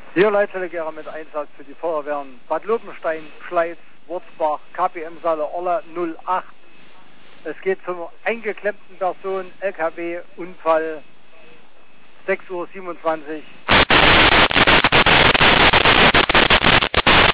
Hier Leitstelle mit Einsatz für die Feuerwehren Bad Lobenstein, Schleiz, Wurzbach, KPM Saale Orla 08. Es geht zum eingeklemmten Person, LKW, Unfall, 6:27 Uhr.